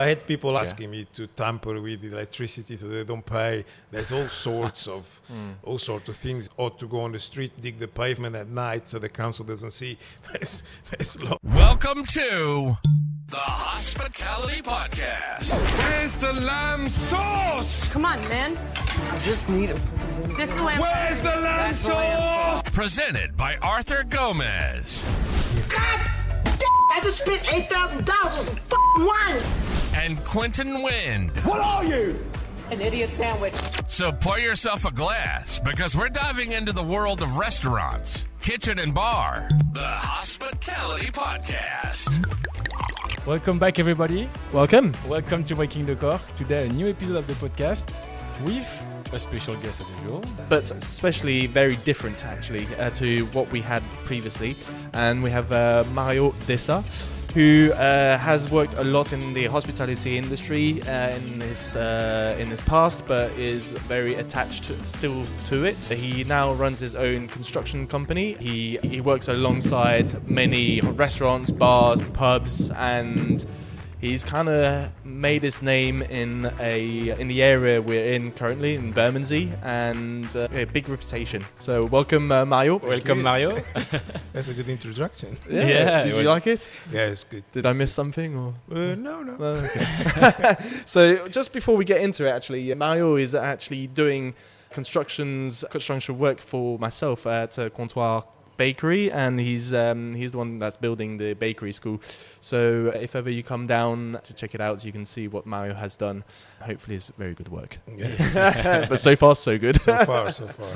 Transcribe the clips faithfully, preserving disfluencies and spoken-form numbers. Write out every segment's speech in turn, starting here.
I had people asking yeah. me to tamper with electricity so they don't pay. There's all sorts of mm. all sorts of things. Or to go on the street, dig the pavement at night so the council doesn't see. There's, there's lo- Welcome to the Hospitality Podcast. Where's the lamb sauce? Come on, man. I just need it. This is the lamb. Where's the lamb That's sauce? Presented by Arthur Gomez. God damn! I just spent eight thousand dollars on some f***ing wine. And Quentin Wind. What are you? An idiot sandwich. So pour yourself a glass because we're diving into the world of restaurants, kitchen and bar. The Hospitality Podcast. Welcome back, everybody. Welcome. Welcome to Waking the Cork. Today, a new episode of the podcast with a special guest as usual. But especially very different, actually, uh, to what we had previously. And we have uh, Mario Dessa, who uh, has worked a lot in the hospitality industry uh, in his uh, in his past, but is very attached to, still to it. He now runs his own construction company. He he works alongside many restaurants, bars, pubs, and he's kind of made his name in a in the area we're in currently, in Bermondsey, and uh, a big reputation. So welcome, uh, Mario. Thank Welcome, you. Mario. That's a good introduction. Yeah. Yeah, Did it you was- like it? Yeah, it's good. Did I miss something? Or? Uh, no, no. Oh, okay. So just before we get into it, actually, Mario is actually doing constructions, construction work for myself at uh, Comptoir Bakery, and he's um, he's the one that's building the bakery school. So if ever you come down to check it out, you can see what Mario has done. Hopefully, it's very good work. Yes. But so far, so good. so far, so far.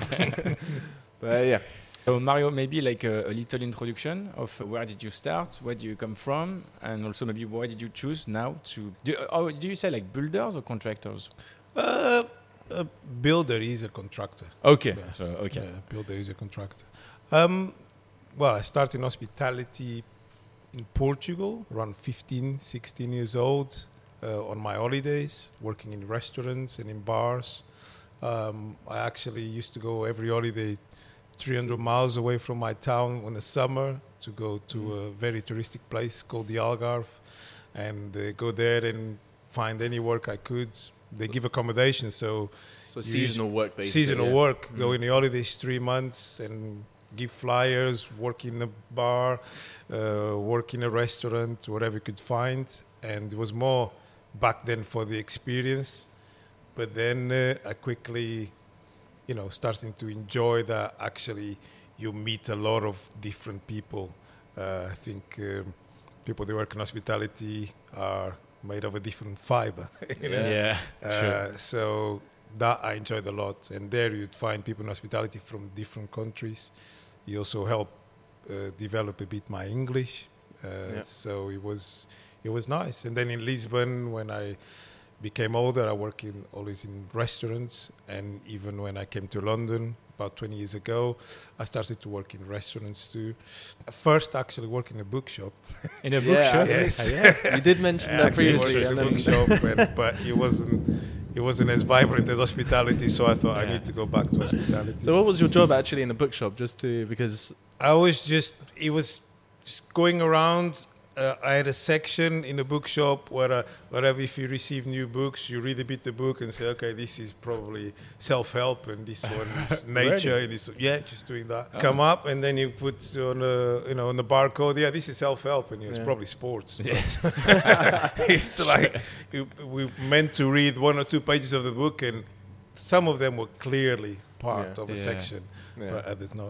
But yeah. So Mario, maybe like a, a little introduction of where did you start, where do you come from, and also maybe why did you choose now to do? Oh, do you say like builders or contractors? Uh, a builder is a contractor. Okay, Yeah. so okay. Yeah, builder is a contractor. Um, well, I started in hospitality in Portugal, around fifteen, sixteen years old, uh, on my holidays, working in restaurants and in bars. Um, I actually used to go every holiday three hundred miles away from my town in the summer to go to mm. a very touristic place called the Algarve, and uh, go there and find any work I could. They give accommodation, so So seasonal work, basically. seasonal yeah. work. Mm. Go in the holidays three months and give flyers, work in a bar, uh, work in a restaurant, whatever you could find. And it was more back then for the experience. But then uh, I quickly, you know, starting to enjoy that. Actually, you meet a lot of different people. Uh, I think um, people that work in hospitality are made of a different fiber. You know? Yeah, Uh, so that I enjoyed a lot. And there you'd find people in hospitality from different countries. You also help uh, develop a bit my English. Uh, Yeah. So it was it was nice. And then in Lisbon, when I became older, I worked in, always in restaurants. And even when I came to London about twenty years ago, I started to work in restaurants too. First, actually, work in a bookshop. In a Yeah, bookshop. Yes. Ah, yeah. You did mention I that actually worked previously. in a and then- bookshop, and, but it wasn't it wasn't as vibrant as hospitality. So I thought I Yeah. need to go back to hospitality. So what was your job actually in the bookshop? Just to because I was just it was just going around. Uh, I had a section in the bookshop where, uh, wherever if you receive new books, you read a bit the book and say, okay, this is probably self-help, and this one is nature. Really? And this, yeah, just doing that. Oh. Come up, and then you put on a, you know, on the barcode, yeah, this is self-help, and it's Yeah. probably sports. Yeah. But it's like you, we meant to read one or two pages of the book, and some of them were clearly part Yeah. of a Yeah. section, Yeah. but others not.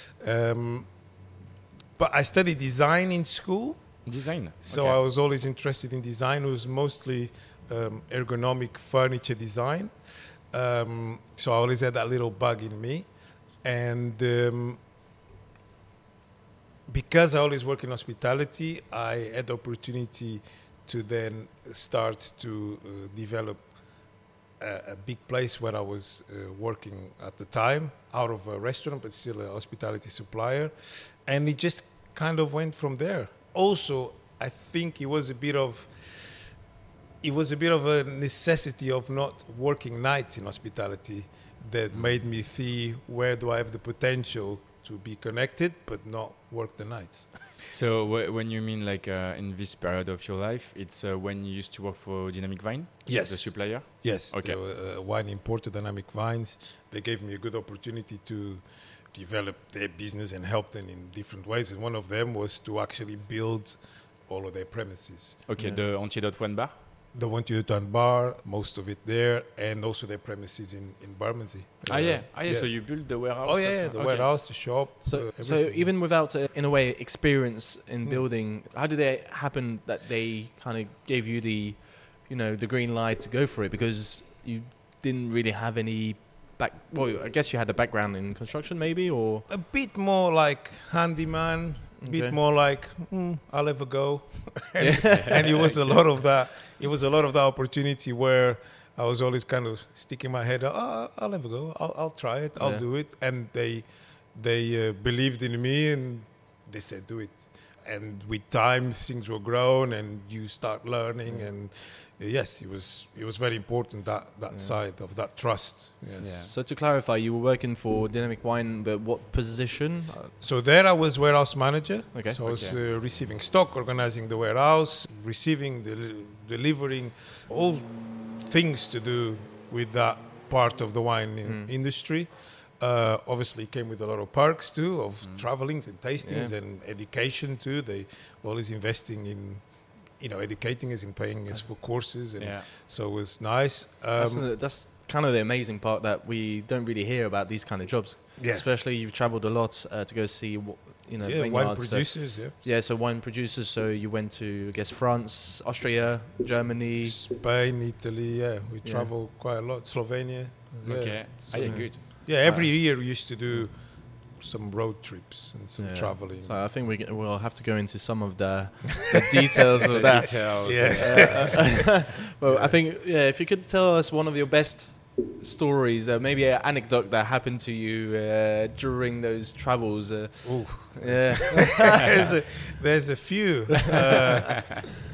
Um, but I studied design in school. Design. So okay. I was always interested in design. It was mostly um, ergonomic furniture design. Um, so I always had that little bug in me. And um, because I always work in hospitality, I had the opportunity to then start to uh, develop a, a big place where I was uh, working at the time, out of a restaurant, but still a hospitality supplier. And it just kind of went from there. Also, I think it was a bit of it was a bit of a necessity of not working nights in hospitality that made me see where do I have the potential to be connected but not work the nights. So w- when you mean like uh, in this period of your life, it's uh, when you used to work for Dynamic Vine, Yes. the supplier. Yes, Okay. the uh, wine importer Dynamic Vines. They gave me a good opportunity to develop their business and help them in different ways. And one of them was to actually build all of their premises. Okay, Yeah. the Antidote Wine Bar. The one to Utan Bar, most of it there, and also their premises in, in Bermondsey. Ah Uh, yeah, ah yeah. So you built the warehouse. Oh yeah, of- yeah, the okay. warehouse, the shop. So, uh, so everything. even without, uh, in a way, experience in Mm. building, how did it happen that they kind of gave you the, you know, the green light to go for it? Because you didn't really have any back. Well, I guess you had a background in construction, maybe, or a bit more like handyman, a Okay. bit more like mm, I'll ever go, and, and it was a lot of that. It was a lot of that opportunity where I was always kind of sticking my head out. Oh, I'll ever go. I'll, I'll try it. I'll Yeah. do it. And they they uh, believed in me and they said do it. And with time, things were grown, and you start learning. And uh, yes, it was it was very important that that side of that trust. Yes. Yeah. So to clarify, you were working for Dynamic Wine, but what position? Uh, So there I was warehouse manager. Okay. So I was Okay. uh, receiving stock, organizing the warehouse, receiving, del- delivering, all things to do with that part of the wine in- industry. Uh, obviously came with a lot of perks too, of travelings and tastings Yeah. and education too. They always investing in, you know, educating us and paying us for courses. And Yeah. so it was nice. that's, Um, the- that's kind of the amazing part that we don't really hear about these kind of jobs. Yeah. Especially you've travelled a lot uh, to go see, wh- you know, yeah, wine vineyards, so- producers, yeah. yeah, so wine producers. So you went to, I guess, France, Austria, Germany. Spain, Italy, yeah. We Yeah. travel quite a lot. Slovenia. Yeah. Okay. So- ah, yeah, good. Yeah, every year we used to do some road trips and some Yeah. traveling. So I think we g- we'll have to go into some of the, the details of that. Details, Yeah. Well, I think yeah, if you could tell us one of your best stories, uh, maybe an anecdote that happened to you uh, during those travels. Uh, Ooh, yeah, there's, a, there's a few. Uh,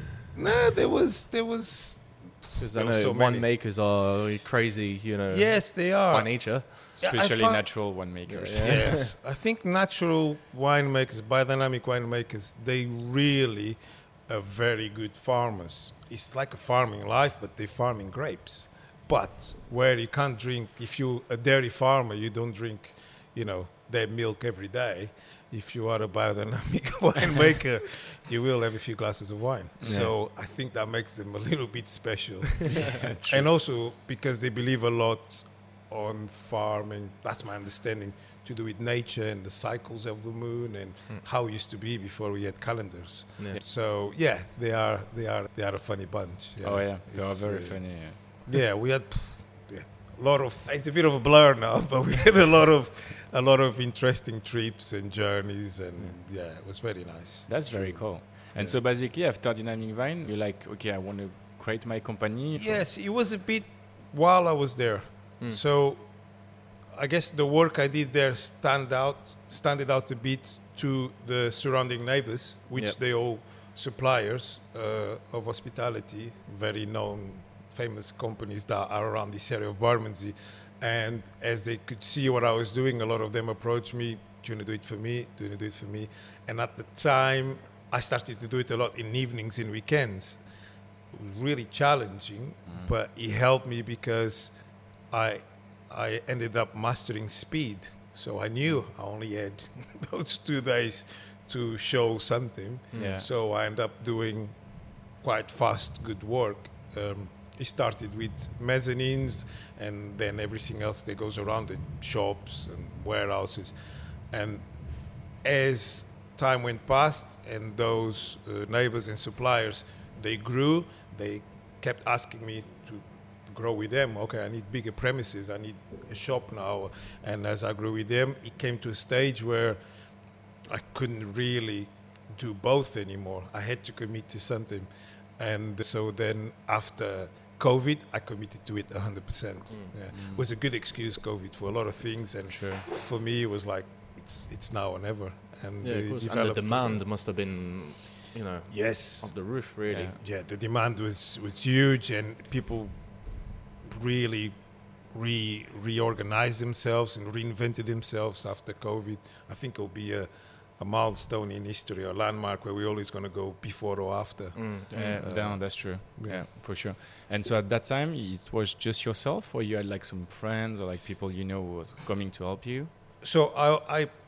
no, there was there was. because I There know were so many. winemakers are crazy, you know, Yes, they are. by nature. Yeah, I Especially found- natural winemakers. Yeah. Yes, I think natural winemakers, biodynamic winemakers, they really are very good farmers. It's like a farming life, but they're farming grapes. But where you can't drink, if you're a dairy farmer, you don't drink, you know, their milk every day. If you are a biodynamic winemaker, you will have a few glasses of wine. So I think that makes them a little bit special. And also because they believe a lot on farming, that's my understanding, to do with nature and the cycles of the moon and how it used to be before we had calendars. Yeah. So yeah, they are they are they are a funny bunch. Oh yeah, they are It's, very uh, funny. Yeah. Yeah, we had pff, yeah, a lot of. It's a bit of a blur now, but we had a lot of a lot of interesting trips and journeys, and yeah, it was very nice. That's very cool. And so basically, after Dynamic Vine, you're like, okay, I want to create my company. Yes, it was a bit while I was there. So I guess the work I did there stand out, standed out a bit to the surrounding neighbors, which Yep. they all suppliers uh, of hospitality, very known, famous companies that are around this area of Bermondsey. And as they could see what I was doing, a lot of them approached me, do you want to do it for me? Do you want to do it for me? And at the time, I started to do it a lot in evenings and weekends. It was really challenging, but it helped me because I I ended up mastering speed. So I knew I only had those two days to show something. Yeah. So I ended up doing quite fast, good work. Um, it started with mezzanines and then everything else that goes around it, shops and warehouses. And as time went past and those uh, neighbors and suppliers, they grew, they kept asking me to grow with them. Okay, I need bigger premises, I need a shop now. And as I grew with them, it came to a stage where I couldn't really do both anymore. I had to commit to something. And so then after COVID, I committed to it one hundred percent. Yeah. It was a good excuse, COVID, for a lot of things. And Sure. for me, it was like, it's it's now or never. And Yeah, they of course. And the developed from demand there. must have been, you know, Yes. off the roof, really. Yeah. Yeah, the demand was, was huge, and people really re reorganized themselves and reinvented themselves after COVID. I think it'll be a, a milestone in history, or landmark where we're always going to go before or after. Mm. Yeah, Uh, no, that's true. yeah. Yeah. for sure. And so at that time, it was just yourself, or you had like some friends or like people you know who was coming to help you? So I, I,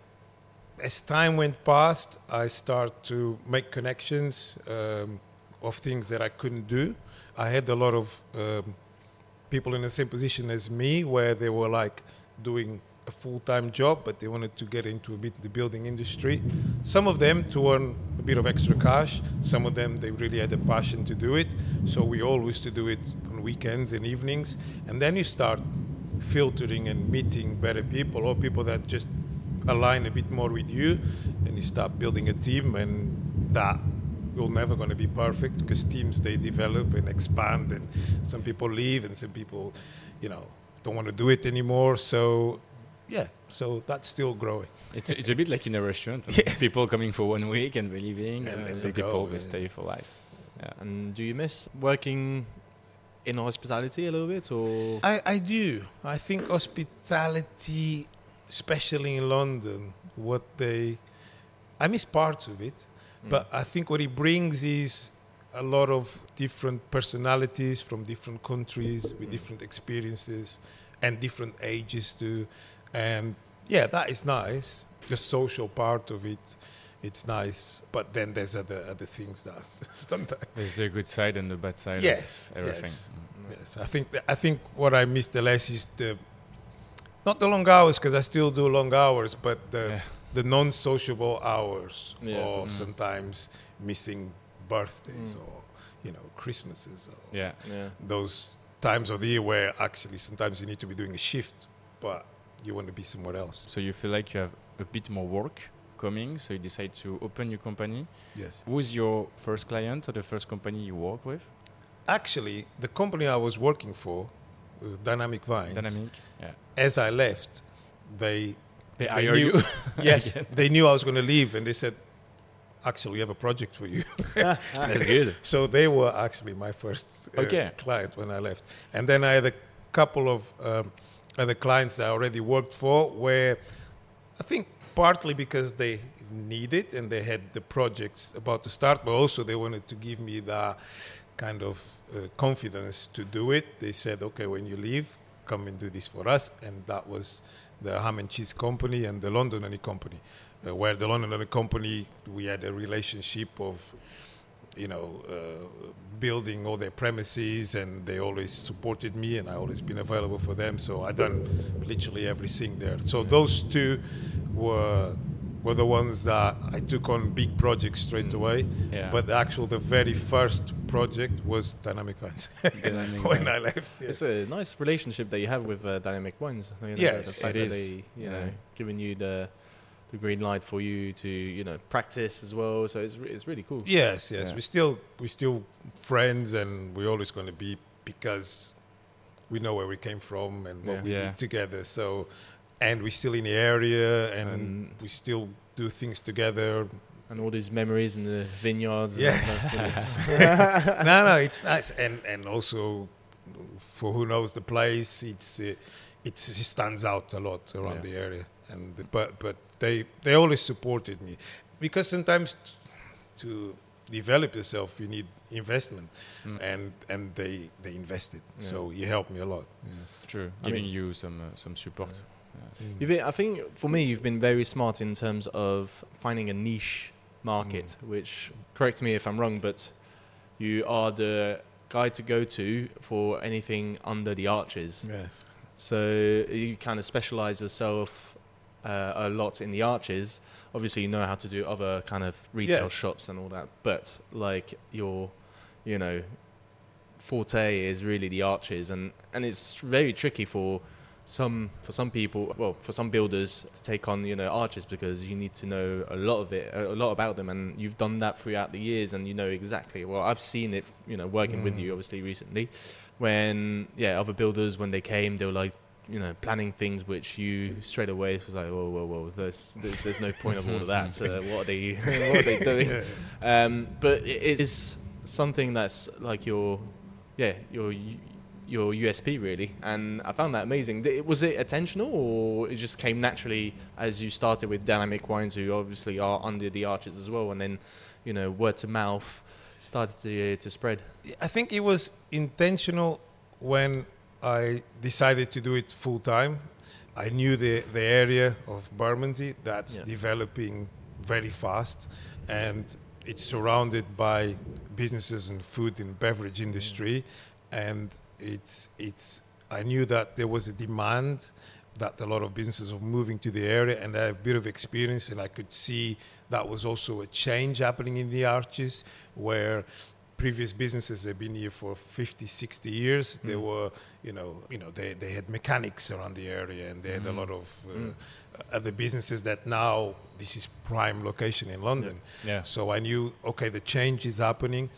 as time went past, I started to make connections um, of things that I couldn't do. I had a lot of um, people in the same position as me, where they were like doing a full-time job, but they wanted to get into a bit the building industry. Some of them to earn a bit of extra cash. Some of them, they really had a passion to do it. So we all used to do it on weekends and evenings. And then you start filtering and meeting better people, or people that just align a bit more with you, and you start building a team. And that will never going to be perfect, because teams, they develop and expand, and some people leave and some people, you know, don't want to do it anymore. So yeah, so that's still growing. It's it's a bit like in a restaurant. Yes. People coming for one week and they're leaving. And uh, then some they people go, they yeah. stay for life. Yeah. And do you miss working in hospitality a little bit, or? I, I do. I think hospitality, especially in London, what they, I miss parts of it, mm. but I think what it brings is a lot of different personalities from different countries with different experiences and different ages too. And yeah, that is nice. The social part of it, it's nice. But then there's other other things that sometimes. There's the good side and the bad side Yes, of everything. yes. Yes, I think th- I think what I miss the less is the not the long hours, because I still do long hours, but the Yeah. the non-sociable hours, Yeah. or Mm. sometimes missing birthdays or you know Christmases, or Yeah. Yeah. those times of the year where actually sometimes you need to be doing a shift, but you want to be somewhere else. So you feel like you have a bit more work coming, so you decide to open your company. Yes. Who's your first client or the first company you work with? Actually, the company I was working for, uh, Dynamic Vines, Dynamic. Yeah. as I left, they They They hire knew- you. yes, they knew I was going to leave, and they said, actually, we have a project for you. That's good. So they were actually my first uh, Okay. client when I left. And then I had a couple of um, other clients that I already worked for, where I think partly because they need it and they had the projects about to start, but also they wanted to give me the kind of uh, confidence to do it. They said, okay, when you leave, come and do this for us. And that was the Ham and Cheese Company and the London Honey Company, uh, where the London Honey Company, we had a relationship of, you know, uh, building all their premises, and they always supported me, and I always been available for them. So I done literally everything there. So those two were were the ones that I took on big projects straight away. Yeah. But the actual, the very first project was Dynamic Vines Dynamic when Vines. I left. Yeah. It's a nice relationship that you have with uh, Dynamic Wines. You know, Yes, the fact it that is. They, you Yeah. know, giving you the the green light for you to, you know, practice as well. So it's re- it's really cool. Yes, yes. Yeah. We still we still friends, and we're always going to be, because we know where we came from and what Yeah. we Yeah. did together. So, and we're still in the area, and And- we still do things together. And all these memories in the vineyards. and Yeah. that's- no, no, it's nice, and and also for who knows the place, it's uh, it's, it stands out a lot around Yeah. the area, and the, but but they they always supported me, because sometimes t- to develop yourself you need investment, Mm. and and they they invested, Yeah. so he helped me a lot. Yes. True. I Giving mean- you some uh, some support. You've been, I think for me, you've been very smart in terms of finding a niche market, which, correct me if I'm wrong, but you are the guy to go to for anything under the arches. Yes. So you kind of specialize yourself uh, a lot in the arches. Obviously, you know how to do other kind of retail Yes. shops and all that, but like your, you know, forte is really the arches, and, and it's very tricky for some for some people, well, for some builders to take on, you know, arches, because you need to know a lot of it, a lot about them, and you've done that throughout the years, and you know exactly. Well, I've seen it, you know, working with you obviously recently, when yeah, other builders, when they came, they were like, you know, planning things which you straight away was like, whoa, whoa, whoa, there's there's, there's no point of all of that. Uh, what are they what are they doing? Um, but it is something that's like your yeah your your U S P really, and I found that amazing. Th- Was it intentional, or it just came naturally as you started with Dynamic Wines, who obviously are under the arches as well, and then, you know, word to mouth started to uh, to spread? I think it was intentional when I decided to do it full time. I knew the, the area of Bermondsey that's Yeah. developing very fast, and it's surrounded by businesses and food and beverage industry, and it's it's. I knew that there was a demand, that a lot of businesses were moving to the area, and I have a bit of experience, and I could see that was also a change happening in the Arches, where previous businesses have been here for fifty, sixty years. Mm. They were, you know, you know, they, they had mechanics around the area, and they had mm. a lot of uh, mm. other businesses that now this is prime location in London. Yeah. Yeah. So I knew, okay, the change is happening.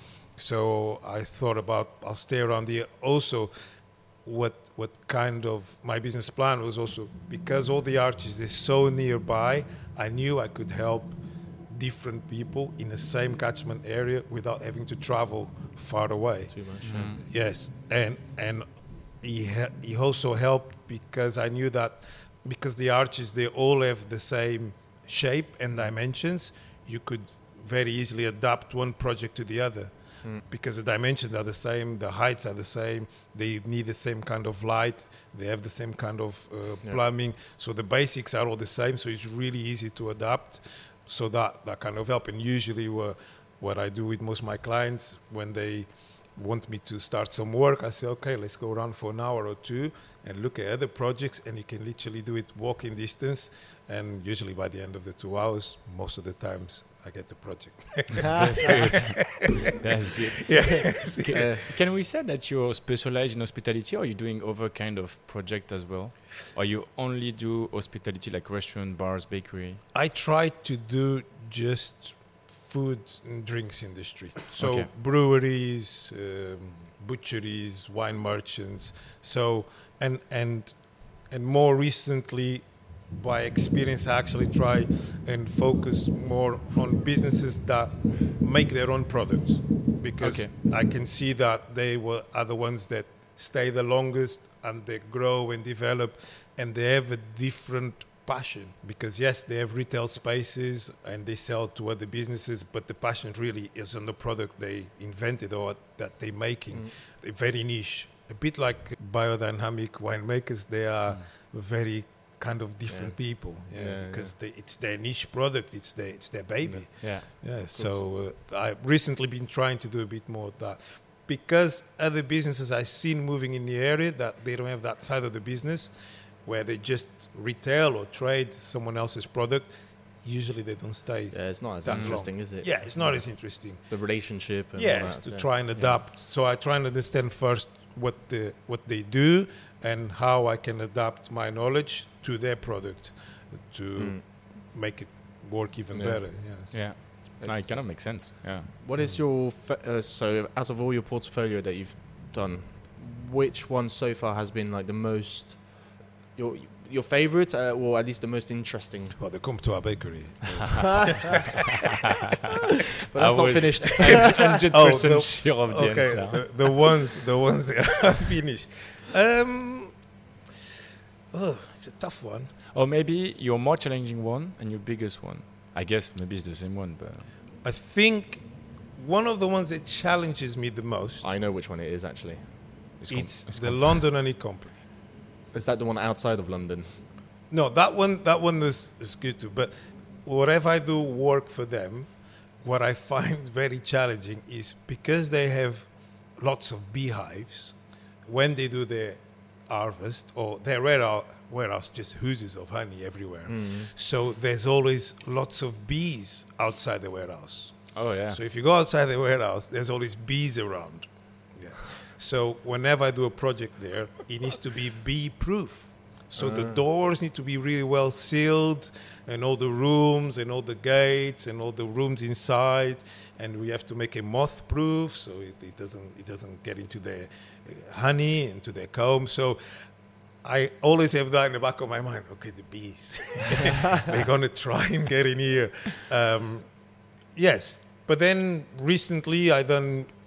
So I thought about, I'll stay around here. Also, what what kind of my business plan was also, because all the Arches is so nearby, I knew I could help different people in the same catchment area without having to travel far away. Too much. Mm. Yes, and and he ha- he also helped because I knew that because the Arches, they all have the same shape and dimensions, you could very easily adapt one project to the other. Mm. Because the dimensions are the same, the heights are the same, they need the same kind of light, they have the same kind of uh, Yeah. plumbing, so the basics are all the same, so it's really easy to adapt. So that, that kind of help. And usually uh, what I do with most of my clients, when they want me to start some work, I say, okay, let's go around for an hour or two and look at other projects, and you can literally do it walking distance. And usually by the end of the two hours, most of the times, I get the project. That's good. That's good. Yeah. C- uh, can we say that you're specialized in hospitality, or are you doing other kind of project as well? Or you only do hospitality, like restaurant, bars, bakery? I try to do just food and drinks industry. So Okay. breweries, um, butcheries, wine merchants. So and and and more recently, by experience, I actually try and focus more on businesses that make their own products, because Okay. I can see that they were are the ones that stay the longest, and they grow and develop, and they have a different passion. Because yes, they have retail spaces and they sell to other businesses, but the passion really is on the product they invented or that they're making. Mm. They're very niche, a bit like biodynamic winemakers. They are very kind of different Yeah. people, yeah, Yeah, because They, it's their niche product, it's their it's their baby. Yeah. Yeah, so uh, I've recently been trying to do a bit more of that, because other businesses I've seen moving in the area that they don't have that side of the business, where they just retail or trade someone else's product. Usually they don't stay. Yeah, it's not as that interesting, long. is it? Yeah, it's not as interesting. The relationship. And Yeah, all it's that, to yeah. try and adapt. So I try and understand first what the what they do and how I can adapt my knowledge to their product to Mm. make it work even Yeah. better. Yes. Yeah. No, It's- it kind of makes sense. Yeah. What is your fa- uh, so out of all your portfolio that you've done, which one so far has been like the most your your favorite, uh, or at least the most interesting? Well, they come to our bakery. But that's I not was finished. one hundred percent Oh, the- sure of the okay, answer. the, the ones the ones that are finished. Um, oh, it's a tough one. Or maybe your more challenging one and your biggest one. I guess maybe it's the same one, but I think one of the ones that challenges me the most. I know which one it is actually. it's, com- It's it's the com- London Honey Company. Is that the one outside of London? No, that one that one is, is good too. But whatever I do work for them, what I find very challenging is because they have lots of beehives, when they do their harvest, or their warehouse, warehouse just oozes of honey everywhere. So there's always lots of bees outside the warehouse. Oh yeah. So if you go outside the warehouse, there's always bees around. Yeah. So whenever I do a project there, it needs to be bee-proof. So the doors need to be really well sealed, and all the rooms and all the gates and all the rooms inside, and we have to make it moth-proof so it, it doesn't it doesn't get into the uh, honey, into the comb. So I always have that in the back of my mind. Okay, the bees, they're gonna try and get in here. Um, Yes, but then recently I done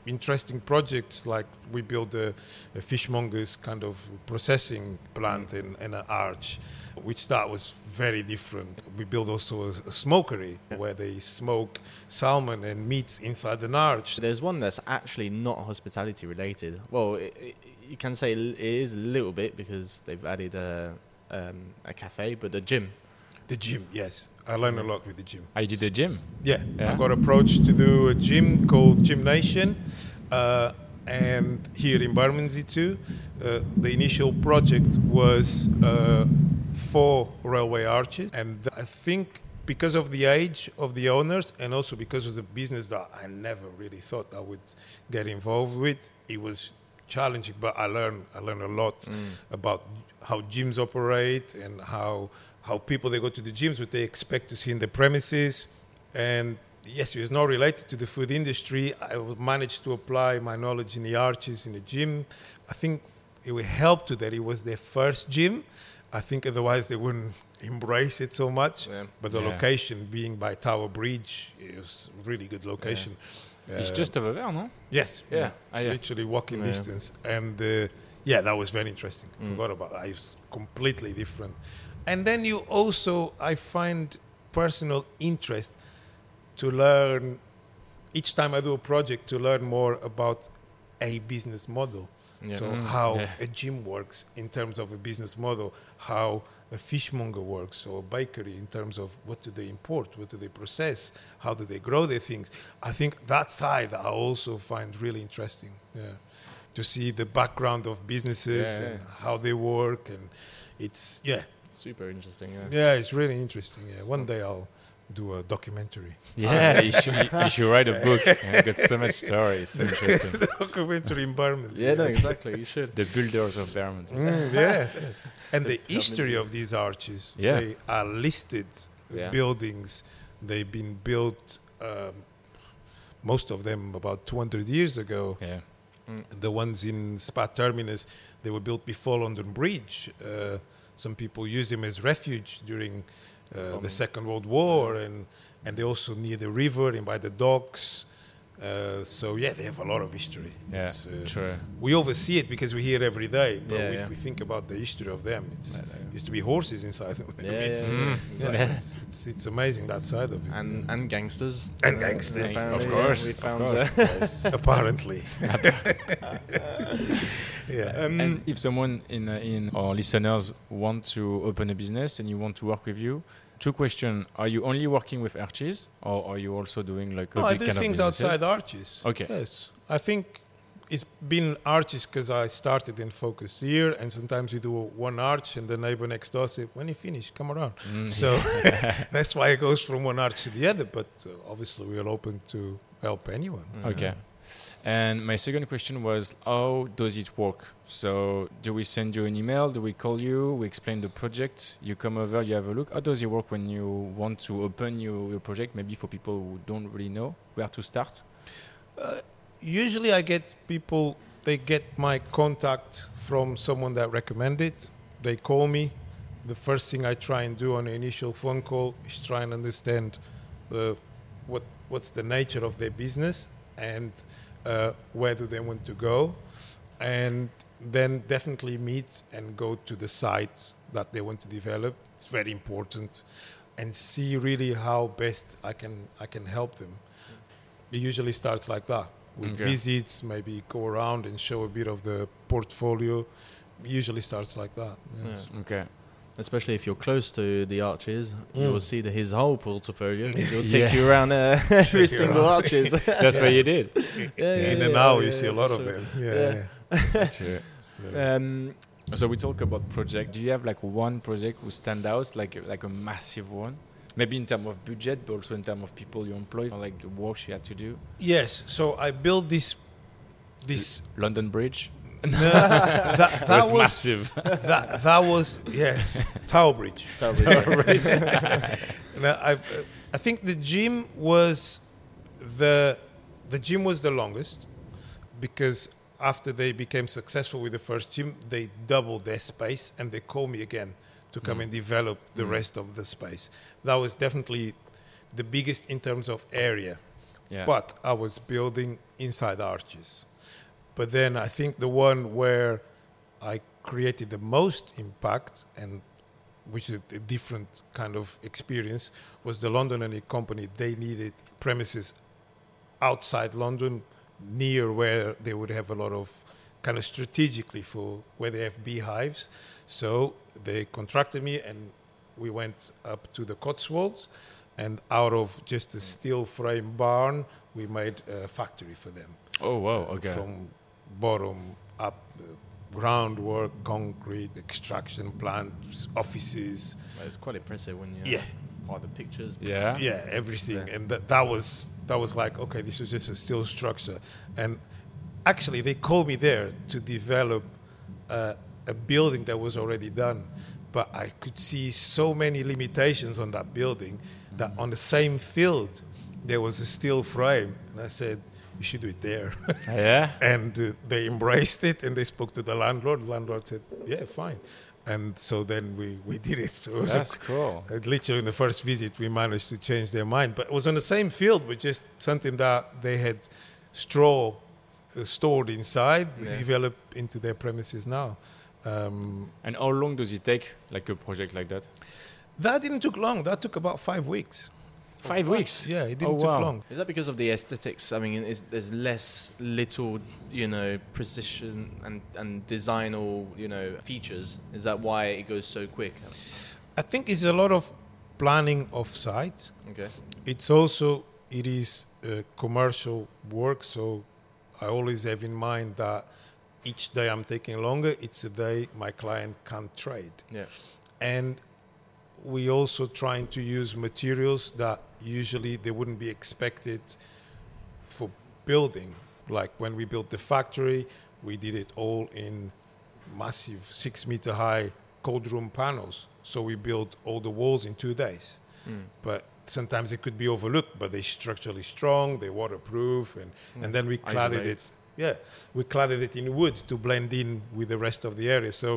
interesting projects, like we built a, a fishmonger's kind of processing plant Mm. in, in an arch, which that was very different. We built also a, a smokery where they smoke salmon and meats inside an arch. There's one that's actually not hospitality related. Well, it, it, you can say it is a little bit because they've added a, um, a cafe, but the gym. The gym, yes. I learned a lot with the gym. I did the gym. Yeah, Yeah. I got approached to do a gym called Gym Nation, uh, and here in Bermondsey too. Uh, the initial project was uh, four railway arches, and I think because of the age of the owners and also because of the business that I never really thought I would get involved with, it was challenging. But I learned I learned a lot mm. about how gyms operate and how. how people, they go to the gyms, what they expect to see in the premises. And yes, it was not related to the food industry. I managed to apply my knowledge in the arches, in the gym. I think it would help to that it was their first gym. I think otherwise they wouldn't embrace it so much. Yeah. But the Yeah. location, being by Tower Bridge, it was a really good location. Yeah. It's Uh, just over there, no? Yes. Yeah. Ah, yeah. Literally walking Yeah. distance. And uh, yeah, that was very interesting. Mm. Forgot about that. It was completely different. And then you also, I find personal interest to learn, each time I do a project, to learn more about a business model. Yeah. So Mm, how yeah. a gym works in terms of a business model, how a fishmonger works, or a bakery in terms of what do they import, what do they process, how do they grow their things. I think that side I also find really interesting. Yeah. To see the background of businesses Yeah, and yeah. how they work, and it's, yeah. Super interesting. Yeah. Yeah, it's really interesting. Yeah, one day I'll do a documentary. Yeah, you, should, you, you should write a book. Yeah, got so much stories. So interesting. Documentary in Bermondsey. Yeah, no, yes. exactly. You should. The builders of Bermondsey. Mm, yes, yes. And the history of these arches. Yeah. They are listed Yeah. buildings. They've been built, um, most of them about two hundred years ago. Yeah. The ones in Spa Terminus, they were built before London Bridge. Uh, some people used them as refuge during uh, the Second World War, and and they also near the river and by the docks. Uh, so yeah, they have a lot of history. Yeah, It's, uh, true. We oversee it because we hear it every day. But Yeah, if yeah. we think about the history of them, it's I know. used to be horses inside them. Yeah, it's, yeah, yeah. yeah, Yeah. It's, it's it's amazing that side of it. And and gangsters. And Uh, gangsters, apparently, of yeah, course, We of found. course. Uh, Yes, apparently. Yeah. um, And if someone in uh, in our listeners want to open a business and you want to work with you, two questions: are you only working with arches, or are you also doing like a No, I big do kind things of businesses? outside arches. Okay. Yes. I think it's been arches because I started in Focus here, and sometimes we do one arch, and the neighbor next door says, "When you finish, come around." Mm. So that's why it goes from one arch to the other. But uh, obviously, we are open to help anyone. Okay. And my second question was, how does it work? So do we send you an email? Do we call you? We explain the project. You come over, you have a look. How does it work when you want to open your, your project? Maybe for people who don't really know where to start. Uh, usually, I get people. They get my contact from someone that recommended. They call me. The first thing I try and do on the initial phone call is try and understand uh, what what's the nature of their business and uh, where do they want to go, and then definitely meet and go to the site that they want to develop. It's very important, and see really how best I can I can help them. It usually starts like that, with Okay. visits, maybe go around and show a bit of the portfolio. It usually starts like that. Yes. Okay. Especially if you're close to the arches, Mm. you'll see the, his whole portfolio. He'll take Yeah. you around uh, every you single around. arches. That's what you did. yeah, yeah, In yeah, an hour, yeah, you see a yeah, lot of sure. them. Yeah. Yeah. yeah. Sure. So, Um, So we talk about project. Do you have like one project who stand out, like like a massive one? Maybe in terms of budget, but also in terms of people you employ, or like the work you had to do. yes. So I built this. This London Bridge. that, that was, was massive. that that was yes Tower Bridge. Now, I I think the gym was the the gym was the longest, because after they became successful with the first gym, they doubled their space, and they called me again to come and develop the rest of the space. That was definitely the biggest in terms of area. Yeah. But I was building inside arches. But then I think the one where I created the most impact, and which is a different kind of experience, was the London Honey Company. They needed premises outside London, near where they would have a lot of kind of strategically for where they have beehives. So they contracted me, and we went up to the Cotswolds, and out of just a steel frame barn, we made a factory for them. Oh wow! Uh, Okay. From bottom up, uh, groundwork, concrete, extraction plants, offices. Well, it's quite impressive when you Yeah. part the pictures. Yeah. Yeah, everything. Yeah. And that, that was that was like, okay, this was just a steel structure. And actually, they called me there to develop uh, a building that was already done. But I could see so many limitations on that building that on the same field, there was a steel frame. And I said, you should do it there. Yeah. And uh, they embraced it, and they spoke to the landlord. The landlord said, yeah, fine. And so then we, we did it. So it was That's a, cool. uh, literally in the first visit, we managed to change their mind. But it was on the same field, with just something that they had straw uh, stored inside, Yeah. developed into their premises now. Um, And how long does it take, like a project like that? that didn't took long. That took about five weeks. Five weeks. Yeah, it didn't Oh, took wow. long. Is that because of the aesthetics? I mean, is there's less little, you know, precision and, and design or, you know, features? Is that why it goes so quick? I think it's a lot of planning of site. Okay. It's also, it is uh, commercial work, so I always have in mind that each day I'm taking longer, it's a day my client can't trade. Yeah. And we also trying to use materials that usually they wouldn't be expected for building. Like when we built the factory, we did it all in massive six meter high cold room panels. So we built all the walls in two days. Mm. But sometimes it could be overlooked, but they're structurally strong, they're waterproof, and, and then we cladded Isolate. it. Yeah, we cladded it in wood to blend in with the rest of the area. So,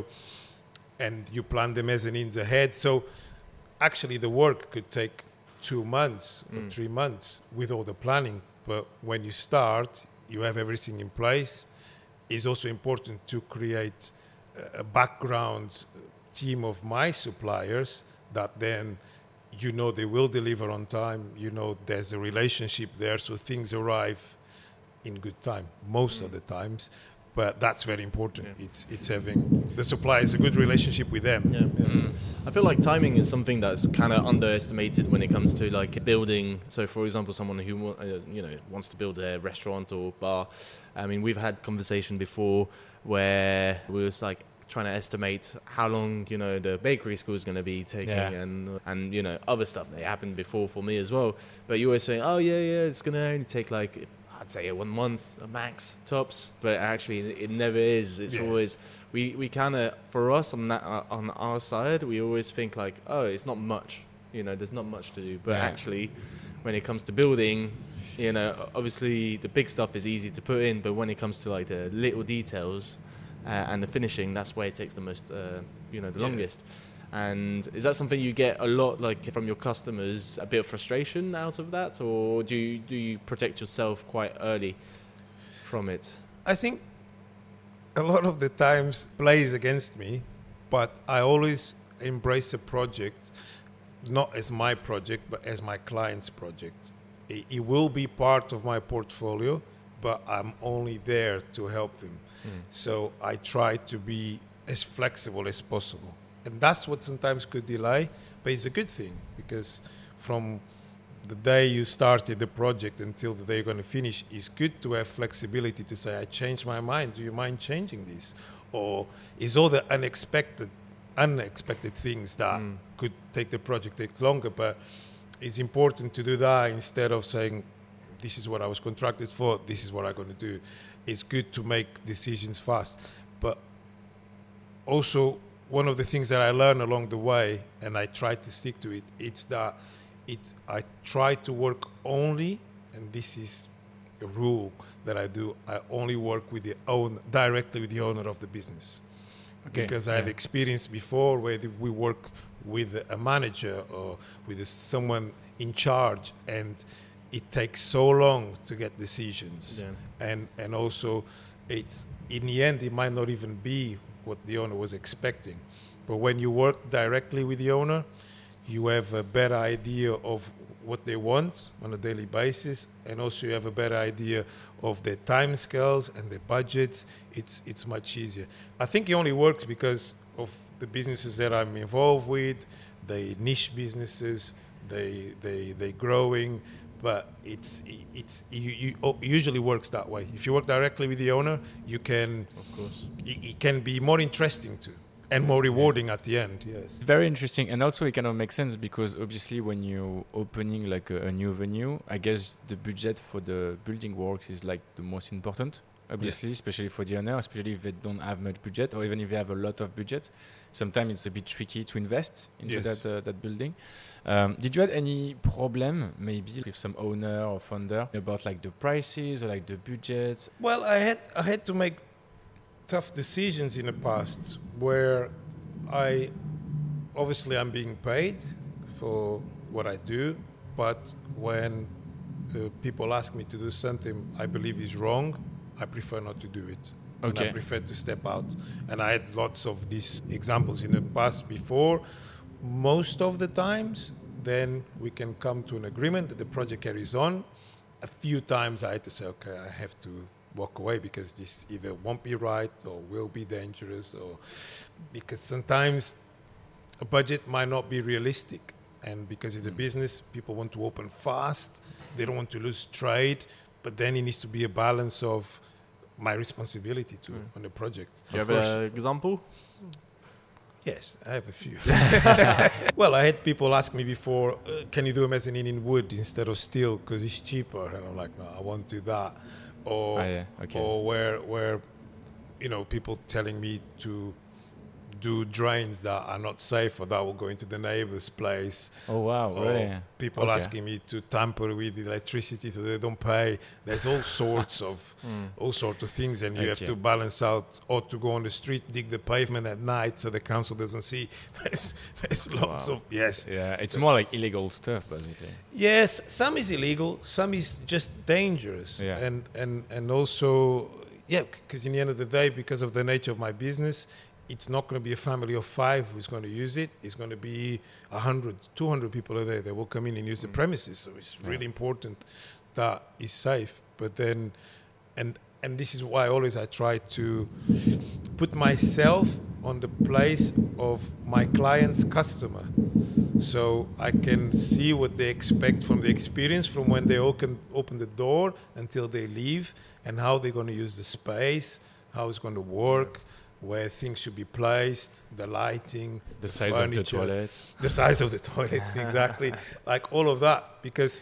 and you plan the mezzanines ahead. So, actually, the work could take two months or Mm. three months with all the planning. But when you start, you have everything in place. It's also important to create a background team of my suppliers that then you know they will deliver on time. You know there's a relationship there, so things arrive in good time most of the times. But that's very important. Yeah. It's it's having the suppliers a good relationship with them. Yeah. I feel like timing is something that's kind of underestimated when it comes to like building. So, for example, someone who wa- uh, you know wants to build a restaurant or bar. I mean, we've had conversation before where we was like trying to estimate how long you know the bakery school is going to be taking, Yeah. and and you know other stuff that happened before for me as well. But you always say, oh yeah, yeah, it's going to only take like I'd say one month max tops, but actually it never is. It's Yes. always we, we kind of for us on that uh, on our side we always think like, oh, it's not much, you know, there's not much to do. But Yeah. actually, when it comes to building, you know, obviously the big stuff is easy to put in, but when it comes to like the little details uh, and the finishing, that's where it takes the most, uh, you know, the Yeah. longest. And is that something you get a lot, like from your customers, a bit of frustration out of that, or do you, do you protect yourself quite early from it? I think a lot of the times plays against me, but I always embrace a project not as my project, but as my client's project. It, it will be part of my portfolio, but I'm only there to help them. So I try to be as flexible as possible. And that's what sometimes could delay, but it's a good thing because from the day you started the project until the day you're going to finish, it's good to have flexibility to say, I changed my mind. Do you mind changing this? Or is all the unexpected, unexpected things that Mm. could take the project take longer? But it's important to do that instead of saying, this is what I was contracted for, this is what I'm going to do. It's good to make decisions fast. But also, one of the things that I learned along the way, and I try to stick to it, it's that it's, I try to work only, and this is a rule that I do, I only work with the own, directly with the owner of the business. Okay, Because I have yeah. experience before where we work with a manager or with someone in charge, and it takes so long to get decisions, Yeah. and and also it's in the end it might not even be what the owner was expecting. But when you work directly with the owner, you have a better idea of what they want on a daily basis, and also you have a better idea of their time scales and their budgets. It's it's much easier. I think it only works because of the businesses that I'm involved with. They niche businesses, they they they growing, but it's it's you, you oh, it usually works that way. If you work directly with the owner, you can Of course. it, it can be more interesting too, and more rewarding at the end. Yes. Very interesting, and also it kind of makes sense because obviously when you're opening like a, a new venue, I guess the budget for the building works is like the most important. Obviously, especially for the owner, especially if they don't have much budget, or even if they have a lot of budget, sometimes it's a bit tricky to invest into Yes. that uh, that building. Um, did you have any problem, maybe with some owner or founder, about like the prices or like the budget? Well, I had I had to make tough decisions in the past where I obviously I'm being paid for what I do, but when uh, people ask me to do something I believe is wrong, I prefer not to do it. And Okay. I prefer to step out. And I had lots of these examples in the past before. Most of the times, then we can come to an agreement that the project carries on. A few times I had to say, okay, I have to walk away because this either won't be right or will be dangerous, or because sometimes a budget might not be realistic. And because it's a business, people want to open fast. They don't want to lose trade. But then it needs to be a balance of my responsibility too on the project. Do you Of have course. an example? Yes, I have a few. Well, I had people ask me before, uh, can you do a mezzanine in wood instead of steel because it's cheaper? And I'm like, no, I won't do that. Or, Ah, yeah, okay. or where, where, you know, people telling me to do drains that are not safe or that will go into the neighbor's place. Oh wow, Or really? people Okay. asking me to tamper with electricity so they don't pay. There's all sorts of all sorts of things, and you have Okay. to balance out, or to go on the street, dig the pavement at night so the council doesn't see. There's, there's lots Wow. of yes, Yeah, it's more like illegal stuff, basically. yes. Some is illegal, some is just dangerous, Yeah. and and and also yeah, because in the end of the day, because of the nature of my business, it's not going to be a family of five who's going to use it. It's going to be one hundred, two hundred people a day that will come in and use the premises. So it's really important that it's safe. But then, and and this is why always I try to put myself on the place of my client's customer. So I can see what they expect from the experience from when they open, open the door until they leave, and how they're going to use the space, how it's going to work, where things should be placed, the lighting, The size of the furniture, toilet. the size of the toilets, exactly, like all of that. Because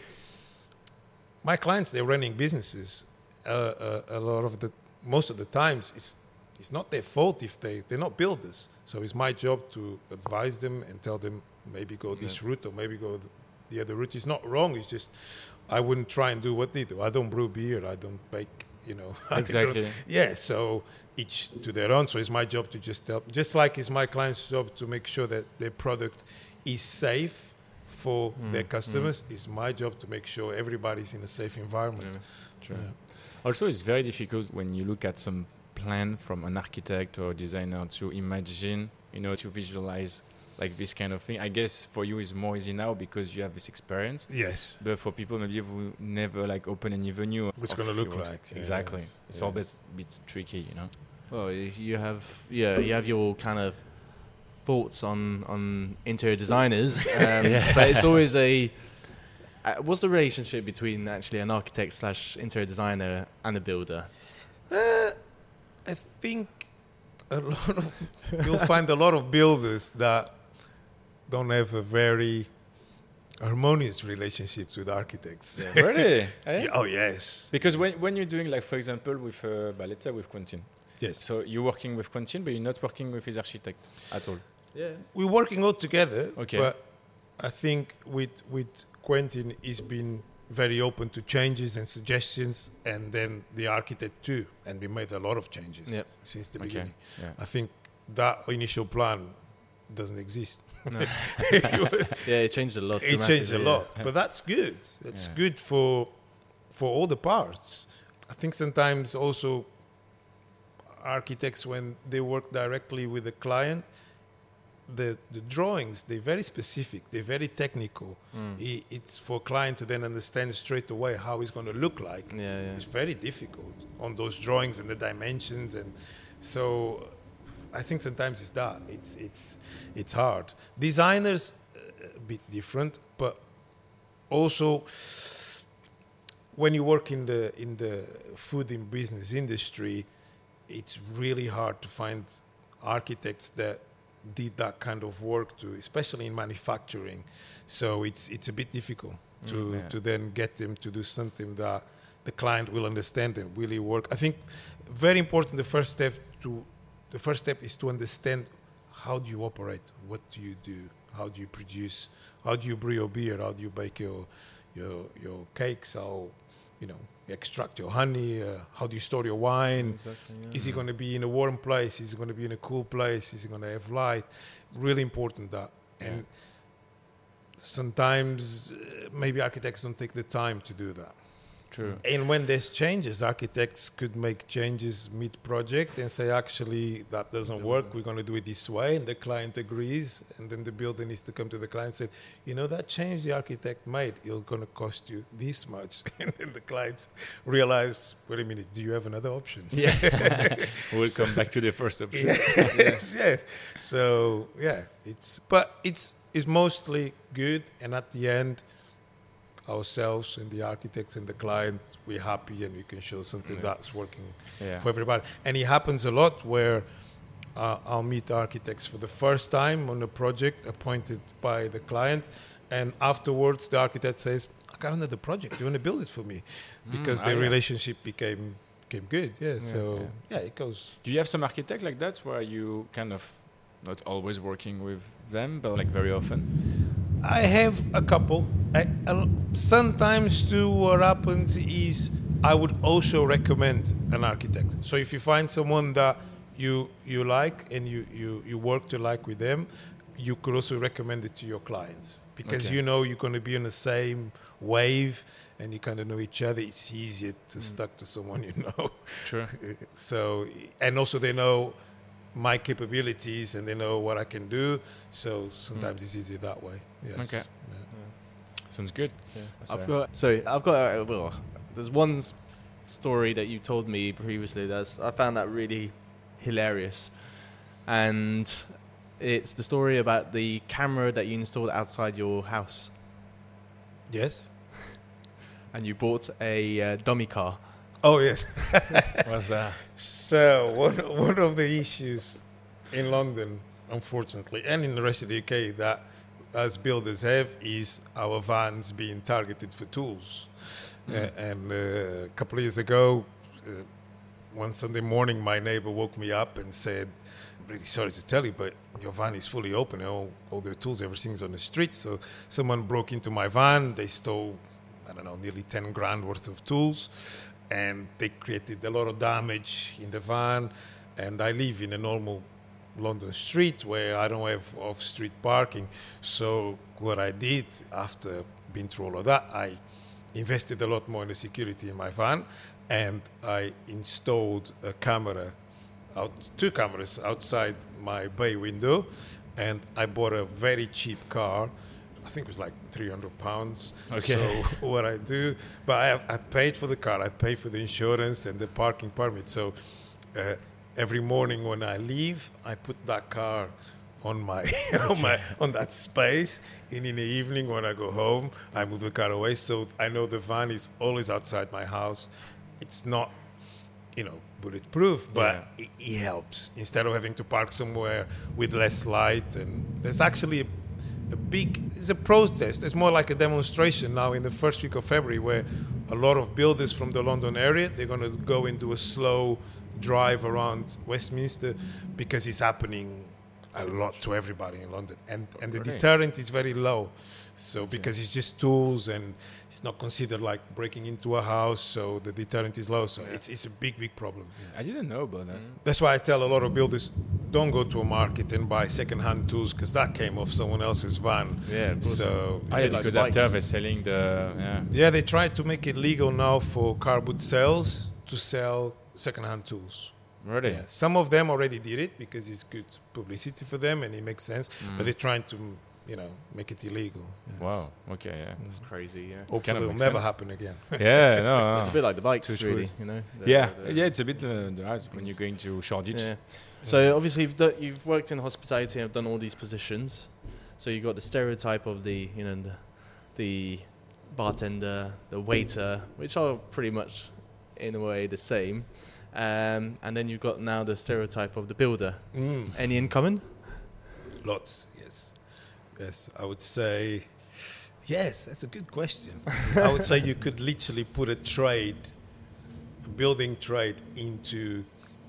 my clients, they're running businesses. Uh, uh, a lot of the, most of the times, it's it's not their fault if they they're not builders. So it's my job to advise them and tell them maybe go this route or maybe go the, the other route. It's not wrong. It's just I wouldn't try and do what they do. I don't brew beer. I don't bake. You know. I don't- Exactly. Yeah. So each to their own. So it's my job to just help. Just like it's my client's job to make sure that their product is safe for their customers. It's my job to make sure everybody's in a safe environment. True. Yeah. Also, it's very difficult when you look at some plan from an architect or designer to imagine, you know, to visualize like this kind of thing. I guess for you it's more easy now because you have this experience. Yes. But for people maybe who never like open any venue, What's of gonna look yours- like, Exactly. yes, It's yes. always a bit tricky, you know. Well, y- you have yeah, you have your kind of thoughts on on interior designers, um, but it's always a. Uh, what's the relationship between actually an architect slash interior designer and a builder? Uh, I think a lot of you'll find a lot of builders that don't have a very harmonious relationships with architects. Really? Eh? Yeah, oh yes. Because when when you're doing like, for example, with uh, bah, let's say with Quentin, Yes. so you're working with Quentin, but you're not working with his architect at all. Yeah. We're working all together. Okay. But I think with with Quentin, he's been very open to changes and suggestions, and then the architect too, and we made a lot of changes Yep. since the Okay. beginning. Yeah. I think that initial plan doesn't exist. Yeah, it changed a lot. It changed a dramatically, lot, yeah. but that's good. It's Yeah. good for for all the parts. I think sometimes also architects, when they work directly with the client, the the drawings, they're very specific, they're very technical. Mm. I- it's for client to then understand straight away how it's going to look like. Yeah, yeah. It's very difficult on those drawings and the dimensions, and so I think sometimes it's that it's it's it's hard. Designers uh, a bit different, but also when you work in the in the food and business industry, it's really hard to find architects that did that kind of work too, especially in manufacturing. So it's it's a bit difficult to Mm, yeah. to then get them to do something that the client will understand and really work. I think very important. The first step to the first step is to understand how do you operate, what do you do, how do you produce, how do you brew your beer, how do you bake your your your cakes, how you know extract your honey, uh, how do you store your wine. Exactly, yeah. Is it going to be in a warm place? Is it going to be in a cool place? Is it going to have light? Really important that. And sometimes uh, maybe architects don't take the time to do that. True. And when there's changes, architects could make changes mid-project and say, actually, that doesn't work. We're going to do it this way. And the client agrees. And then the builder needs to come to the client and say, you know, that change the architect made, it's going to cost you this much. And then the client realize, wait a minute, do you have another option? Yeah. We'll come back to the first option. yes, yes. So, yeah, it's, but it's, it's mostly good. And at the end, ourselves and the architects and the client, we're happy and we can show something Yeah. that's working Yeah. for everybody. And it happens a lot where uh, I'll meet architects for the first time on a project appointed by the client, and afterwards the architect says, I got another project, you want to build it for me? Because Mm, the ah, yeah. relationship became became good. Yeah, so yeah. yeah, it goes. Do you have some architect like that where you kind of not always working with them, but like very often? I have a couple. I, uh, sometimes too, what happens is I would also recommend an architect. So if you find someone that you you like and you, you, you work to like with them, you could also recommend it to your clients, because Okay. you know you're going to be on the same wave and you kind of know each other. It's easier to stuck to someone you know. Sure. So, and also they know my capabilities and they know what I can do. So sometimes it's easier that way. Yes. Okay. Yeah. Sounds good. I've got sorry. I've got uh, well. There's one s- story that you told me previously. That's I found that really hilarious, and it's the story about the camera that you installed outside your house, Yes. and you bought a uh, dummy car. Oh yes. What's that? So one one of the issues in London, unfortunately, and in the rest of the U K, that us builders have is our vans being targeted for tools. Uh, and uh, a couple of years ago, uh, one Sunday morning, my neighbor woke me up and said, "I'm really sorry to tell you, but your van is fully open. All, all the tools, everything's on the street." So someone broke into my van. They stole, I don't know, nearly ten grand worth of tools. And they created a lot of damage in the van. And I live in a normal London street where I don't have off-street parking. So what I did after being through all of that, I invested a lot more in the security in my van, and I installed a camera, out, two cameras outside my bay window, and I bought a very cheap car. I think it was like three hundred pounds. Okay. So what I do, but I, have, I paid for the car, I paid for the insurance and the parking permit. So uh, every morning when I leave, I put that car on my on my on that space, and in the evening when I go home, I move the car away. So I know the van is always outside my house. It's not, you know, bulletproof, but it, it helps instead of having to park somewhere with less light. And there's actually a a big, it's a protest. It's more like a demonstration now in the first week of February, where a lot of builders from the London area, they're going to go and do a slow drive around Westminster, because it's happening a lot to everybody in London. And and the Really? deterrent is very low. So because it's just tools and it's not considered like breaking into a house, so the deterrent is low. So it's it's a big, big problem. Yeah. I didn't know about that. That's why I tell a lot of builders, don't go to a market and buy second-hand tools because that came off someone else's van. Yeah, of course. So I yeah, like Because bikes. after they're selling the yeah. yeah, they tried to make it legal now for car boot sales to sell second-hand tools. Really? Yeah, some of them already did it because it's good publicity for them and it makes sense. Mm. But they're trying to, you know, make it illegal. Yes. Wow. Okay. Yeah. It's crazy, yeah. Hopefully Kind of it'll makes never sense. happen again. Yeah. No. no. It's a bit like the bikes, Too true. really, you know? The- Yeah. the- Yeah. It's a bit uh, the eyes when you're going to Shoreditch. Yeah. So obviously you've, do, you've worked in hospitality and have done all these positions. So you got the stereotype of the, you know, the, the bartender, the waiter, which are pretty much in a way the same. Um, and then you've got now the stereotype of the builder. Mm. Any in common? Lots, yes. Yes, I would say, yes, that's a good question. I would say you could literally put a trade, a building trade into,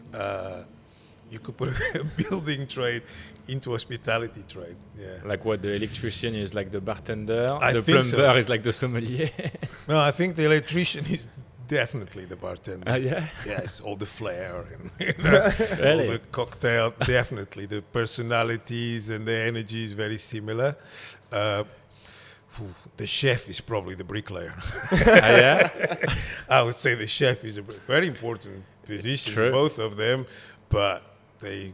uh, you could put a building trade into hospitality trade, yeah. Like what the electrician is like the bartender, I the think plumber so. is like the sommelier. No, I think the electrician is definitely the bartender. Uh, yeah. Yes, all the flair and you know, Really? all the cocktail. Definitely, the personalities and the energy is very similar. Uh, phew, the chef is probably the bricklayer. Ah, yeah. I would say the chef is a br- very important position, True. both of them, but they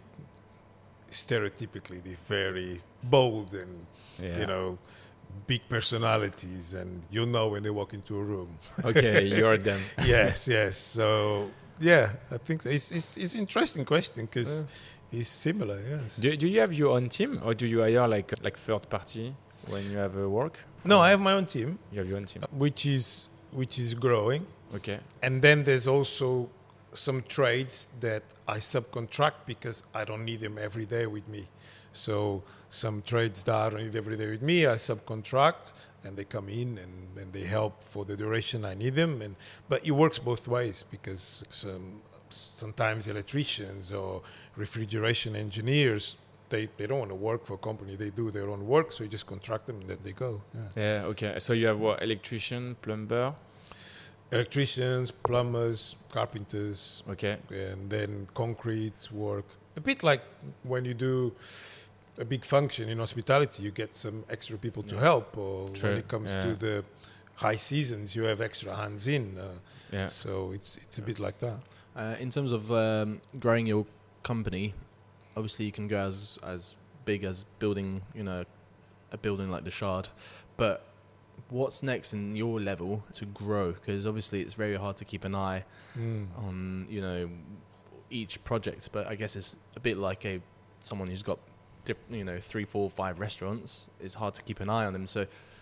stereotypically they're very bold and Yeah. you know big personalities, and you'll know when they walk into a room. Okay, you're them. Yes, yes. So yeah, I think so. it's it's it's interesting question because it's similar. Yes. Do, do you have your own team or do you hire like like third party when you have a work? No, I have my own team, You have your own team. which is which is growing, Okay. and then there's also some trades that I subcontract because I don't need them every day with me. So some trades that I don't need every day with me, I subcontract, and they come in and, and they help for the duration I need them. And but it works both ways because some sometimes electricians or refrigeration engineers they, they don't want to work for a company. They do their own work, so you just contract them and then they go. Yeah. Yeah. Okay. So you have what? Electrician, plumber. Electricians, plumbers, carpenters, Okay. and then concrete work. A bit like when you do a big function in hospitality, you get some extra people to help, or True, when it comes yeah. to the high seasons, you have extra hands in. Uh, Yeah. So it's it's a bit like that. Uh, in terms of um, growing your company, obviously you can go as as big as building, you know, a building like the Shard, but what's next in your level to grow? Because obviously it's very hard to keep an eye on, you know, each project. But I guess it's a bit like a someone who's got, diff- you know, three, four, five restaurants. It's hard to keep an eye on them. So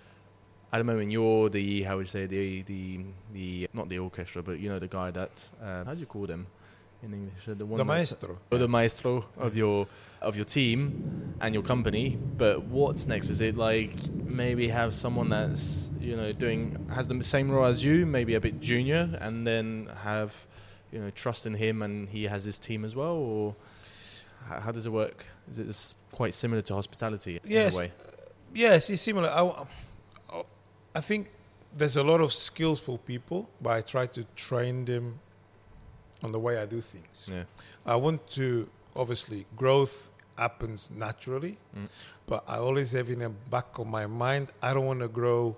at the moment, you're the how would you say the the the not the orchestra, but you know the guy that uh, how do you call them in English? Uh, The one The that- maestro. or the maestro of your of your team and your company. But what's next? Is it like maybe have someone that's, you know, doing has the same role as you, maybe a bit junior, and then have, you know, trust in him and he has his team as well, or how, how does it work? Is it s- quite similar to hospitality Yes. in a way? Yes, it's similar. I, I- I think there's a lot of skillful people, but I try to train them on the way I do things. Yeah. I want to, obviously, growth happens naturally, Mm. but I always have in the back of my mind, I don't want to grow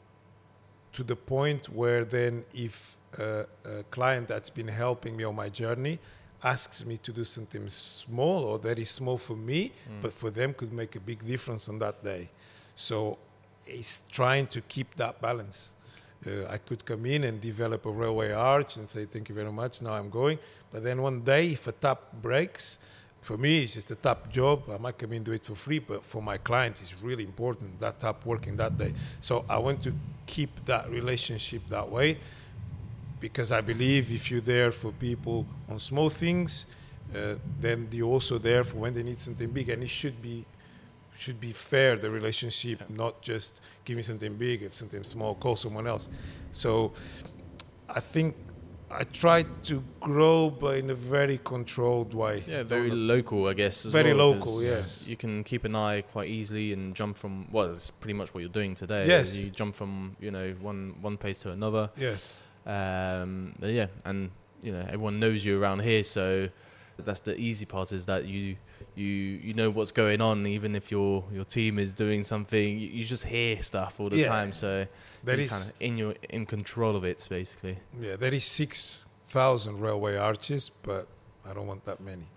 to the point where then if uh, a client that's been helping me on my journey asks me to do something small or that is small for me, but for them could make a big difference on that day. So it's trying to keep that balance. Uh, I could come in and develop a railway arch and say, thank you very much, now I'm going. But then one day, if a tap breaks, for me, it's just a tap job. I might come in and do it for free, but for my clients, it's really important, that tap working that day. So I want to keep that relationship that way, because I believe if you're there for people on small things, uh, then you're also there for when they need something big, and it should be should be fair, the relationship, not just give me something big and something small, call someone else. So I think I try to grow, but in a very controlled way. Yeah, very Don't- local, I guess. As Very well, local, 'cause yes. You can keep an eye quite easily and jump from. Well, that's pretty much what you're doing today. Yes. You jump from, you know, one one place to another. Yes. Um, but yeah, and you know everyone knows you around here, so That's the easy part, is that you you you know what's going on, even if your your team is doing something. You, you just hear stuff all the Yeah. time, so That you're is- kind of in your in control of it, basically. Yeah, there is six thousand railway arches, but I don't want that many.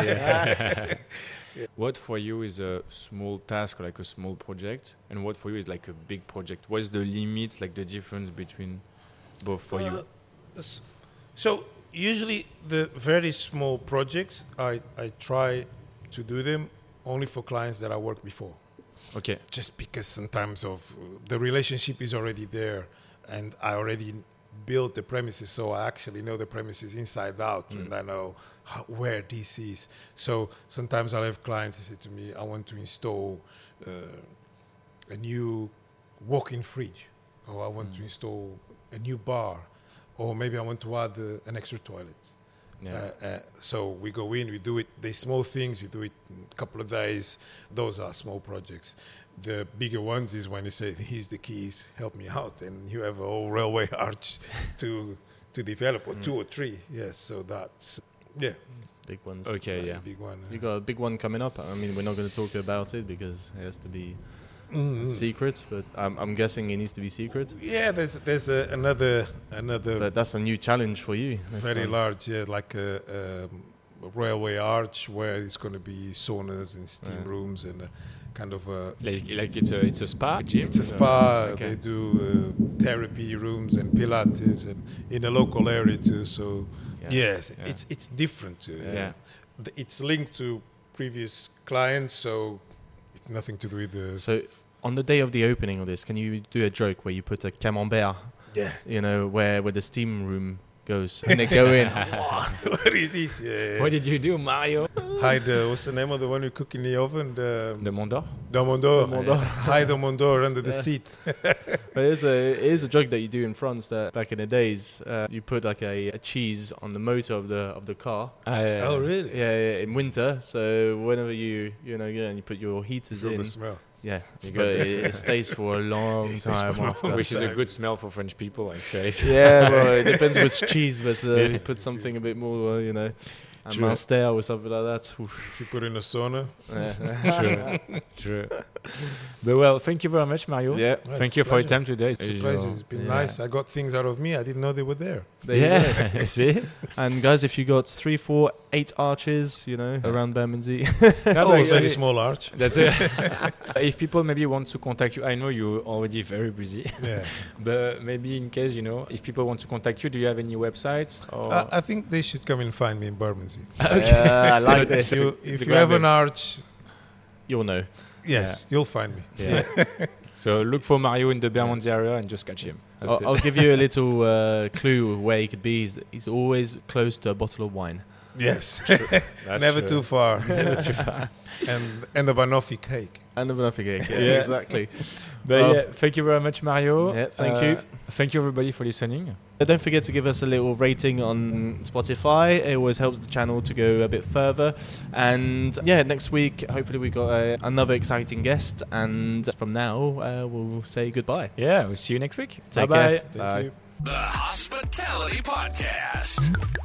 What for you is a small task, like a small project, and what for you is like a big project? What is the limit, like the difference between both for you? Uh, s- So usually the very small projects, I, I try to do them only for clients that I worked before. Okay. Just because sometimes of uh, the relationship is already there, and I already built the premises, so I actually know the premises inside out, and I know how, where this is. So sometimes I'll have clients who say to me, I want to install uh, a new walk-in fridge, or I want to install a new bar, or maybe I want to add uh, an extra toilet. Yeah. Uh, uh, so we go in, we do it. The small things, we do it in a couple of days. Those are small projects. The bigger ones is when you say, "Here's the keys, help me out," and you have a whole railway arch to to develop, or two or three. Yes, so that's yeah, Big ones. Okay, that's yeah. the big one. You got a big one coming up. I mean, we're not going to talk about it because it has to be Mm. secret, but I'm, I'm guessing it needs to be secret. Yeah, there's there's a, another another But that's a new challenge for you. That's very fun. large, yeah, like a, um, a railway arch where it's going to be saunas and steam Yeah. rooms and a kind of a Like, like it's a it's a spa gym. It's a spa. Okay. They do uh, therapy rooms and Pilates, and in a local area too. So Yeah. yes, Yeah. it's it's different too. Yeah. Yeah. Th- It's linked to previous clients, so it's nothing to do with the. So on the day of the opening of this, can you do a joke where you put a camembert, yeah. you know, where where the steam room goes, and they go in? What is this? Yeah. What did you do, Mario? Hide. Uh, what's the name of the one you cook in the oven? The The Mondor? Domondor. Domondor. Hide Domondor under the seat. But it is a it is a joke that you do in France. That back in the days, uh, you put like a, a cheese on the motor of the of the car. Uh, Oh really? Yeah, yeah, in winter. So whenever you you know yeah, and you put your heaters Feel in, the smell. yeah, you go, it, it stays for a long It stays time for a after. long Which is a time. good smell for French people, actually. Yeah, well, it depends which cheese, but uh, Yeah. you put something a bit more, uh, you know, a True. Master or something like that. Oof. If you put in a sauna. Yeah. True. True. But well, thank you very much, Mario. Yeah. Well, Thank it's you a for your pleasure. time today. It's a pleasure. It's been Yeah. nice. I got things out of me. I didn't know they were there. There you go. Yeah, see? And guys, if you got three, four, eight arches, you know, around Bermondsey, No, Oh, but very actually- small arch. That's it. If people maybe want to contact you, I know you're already very busy, Yeah. but maybe in case, you know, if people want to contact you, do you have any website? Or I, I think they should come and find me in Bermondsey. yeah, I like this. If you, if the you have an ground arch, You'll know. yes, you'll find me. yeah. So look for Mario in the Bermondsey area and just catch him. That's I'll, it. I'll give you a little uh, clue where he could be. He's, he's always close to a bottle of wine. Yes. That's Never true. too far. Never too far. and and the banoffee cake. And a banoffee cake. Yeah, Yeah. exactly. But Well- yeah, thank you very much, Mario. Yeah, thank Uh, you. Thank you, everybody, for listening. Uh, Don't forget to give us a little rating on Spotify. It always helps the channel to go a bit further. And yeah, next week, hopefully, we got uh, another exciting guest. And from now, uh, we'll say goodbye. Yeah, we'll see you next week. Take Bye-bye. care. Thank Bye. you. The Hospitality Podcast.